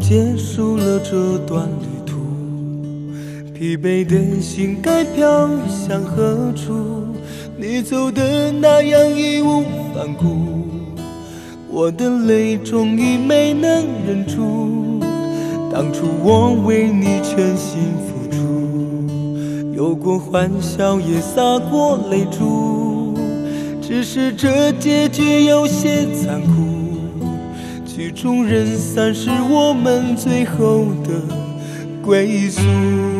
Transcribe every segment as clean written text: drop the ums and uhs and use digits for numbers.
结束了这段旅途，疲惫的心该飘向何处？你走的那样义无反顾，我的泪终于没能忍住。当初我为你全心付出，有过欢笑也洒过泪珠，只是这结局有些残酷，曲终人散是我们最后的归宿。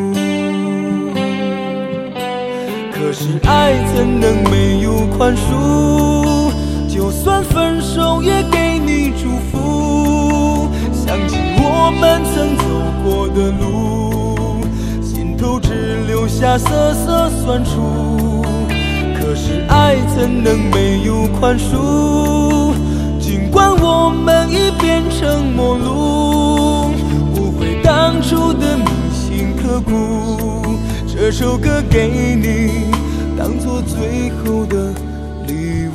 可是爱怎能没有宽恕？就算分手也给你祝福。想起我们曾走过的路，心头只留下瑟瑟酸楚。可是爱怎能没有宽恕？尽管我们已变成陌路，不悔当初的铭心刻骨。这首歌给你，当作最后的礼物。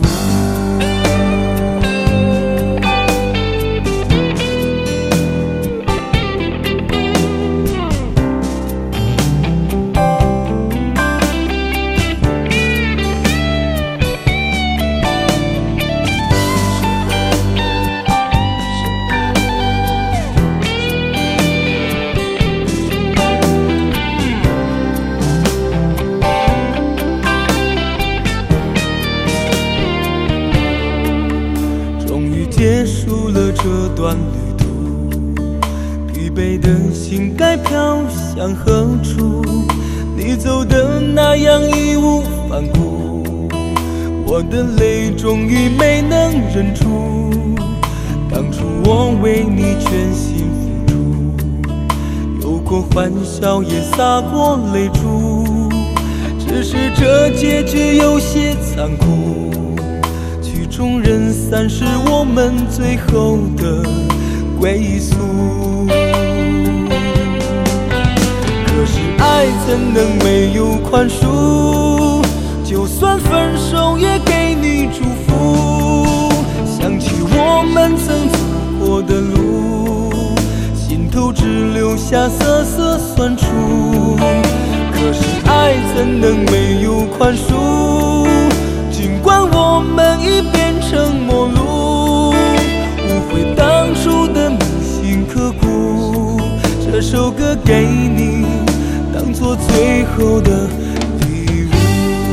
结束了这段旅途，疲惫的心该飘向何处？你走的那样义无反顾，我的泪终于没能忍住。当初我为你全心付出，有过欢笑也洒过泪珠，只是这结局有些残酷，曲终人散是我们最后的归宿。可是爱怎能没有宽恕？就算分手也给你祝福。想起我们曾走过的路，心头只留下瑟瑟酸楚。可是爱怎能没有宽恕？尽管我们已变成陌路，无悔当初的铭心刻骨。这首歌给你，当作最后的礼物。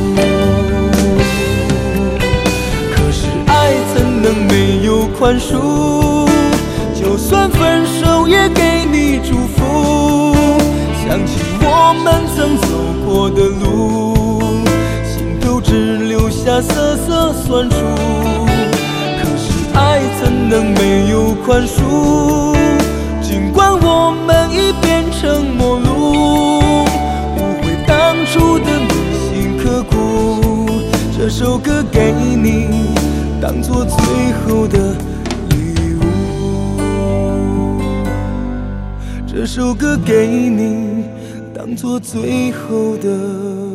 可是爱怎能没有宽恕？就算分手也给你祝福。想起我们曾走过的路，只留下瑟瑟酸楚。可是爱怎能没有宽恕？尽管我们已变成陌路，无悔当初的铭心刻骨。这首歌给你，当作最后的礼物。这首歌给你，当作最后的